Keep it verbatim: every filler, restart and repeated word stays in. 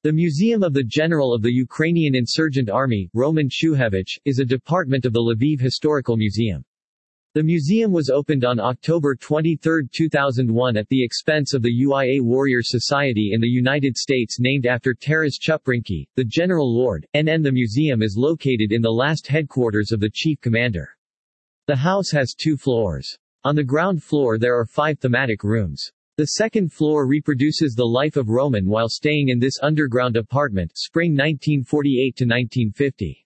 The Museum of the General of the Ukrainian Insurgent Army, Roman Shuhevich, is a department of the Lviv Historical Museum. The museum was opened on October twenty-third two thousand one at the expense of the U I A Warrior Society in the United States named after Taras Chuprinky, the General Lord, N N. The museum is located in the last headquarters of the Chief Commander. The house has two floors. On the ground floor there are five thematic rooms. The second floor reproduces the life of Roman while staying in this underground apartment, spring nineteen forty-eight to nineteen fifty.